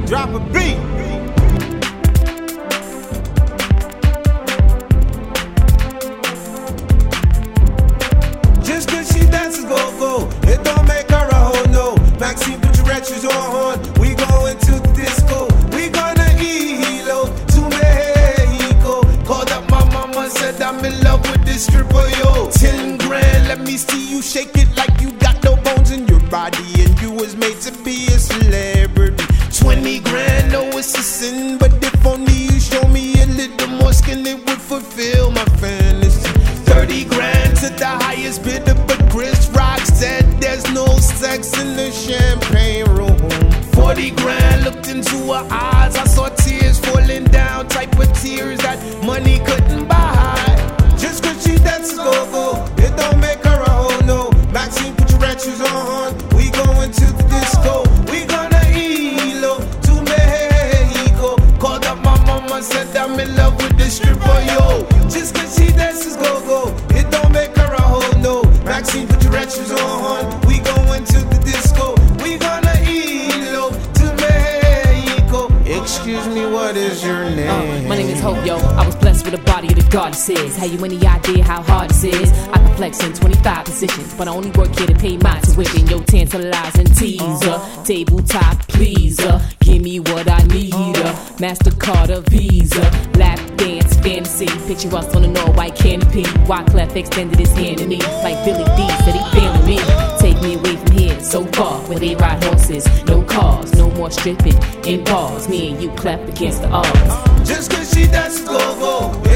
Drop a beat. Just cause she dances go-go, it don't make her a hoe, no. Maxine, put your retros on. We going to the disco. We gonna hilo to Mexico. Called up my mama, said I'm in love with this stripper, yo. 10 grand, let me see you shake it like you got no bones in your body, and you was made to be a celebrity. 20 grand, no, it's a sin, but if only you show me a little more skin, it would fulfill my fantasy. 30 grand to the highest bidder, but Chris Rock said there's no sex in the champagne room. 40 grand, looked into her eyes, I saw tears falling down, type of tears that money couldn't buy. Just cause she dances go-go, it don't make her a hoe, no. Maxine, put your retros on, we going to the disco. We gonna hilo to Mexico. Called up my mama, said I'm in love with this stripper, yo. Just cause she dances go-go, it don't make her a hoe, no. Maxine, put your retros on, we going to the disco. We gonna hilo to Mexico. Excuse me, what is your name? My name is Hope, yo. I was blessed with a body of the goddesses. Have you any idea how hard this is? I can flex in 25 positions, but I only work here to pay my tuition. Yo, tantalizing teaser, tabletop pleaser. Give me what I need, MasterCard or Visa. Lap dance fantasy, picture us on a all-white canopy. Wyclef extended his hand to me, like Billy D said he feeling me. Take me away from here, so far, where they ride horses, no cars, no more stripping in bars. Me and you clap against the odds. Just cause she dances go-go,